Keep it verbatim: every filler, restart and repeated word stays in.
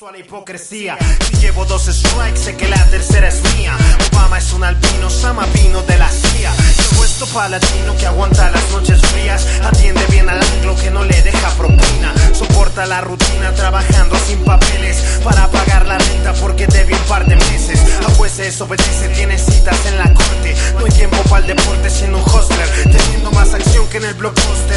paso a la hipocresía. Si llevo dos strikes, sé que la tercera es mía. Obama es un albino, Sama vino de la C I A. Luego esto palatino que aguanta las noches frías. Atiende bien al anglo que no le deja propina. Soporta la rutina trabajando sin papeles para pagar la renta porque debe un par de meses. A jueces obedece, tiene citas en la corte. No hay tiempo para el deporte siendo un hustler, teniendo más acción que en el blockbuster.